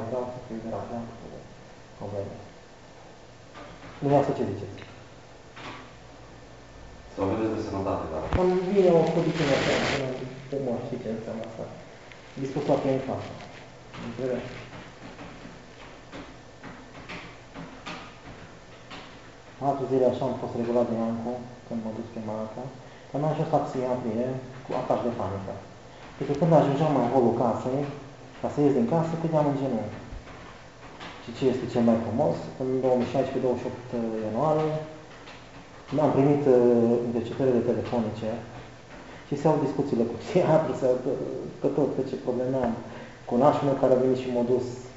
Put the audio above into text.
vreau să fiu deranjat cu probleme. Dumneavoastră ce ziceți? Sau vedeți de sănătate, da? Când vine o poziție așa, umor, știi ce înseamnă asta? Dispus la plin față. Înțeleg? Patru zile așa am fost regulat de Iancu, când m-a dus prima dată, dar n-am ajuns la psihiatrie cu atac de panică. Pentru că când ajungeam în holul casei, ca să ies din casă, câteam în genunchi. Și ce este cel mai frumos? În 2016-28 ianuarie, am primit interceptările telefonice și se au discuțiile cu psihiatru, pe tot, pe ce probleme am. Cu nașul meu care a venit și m-a dus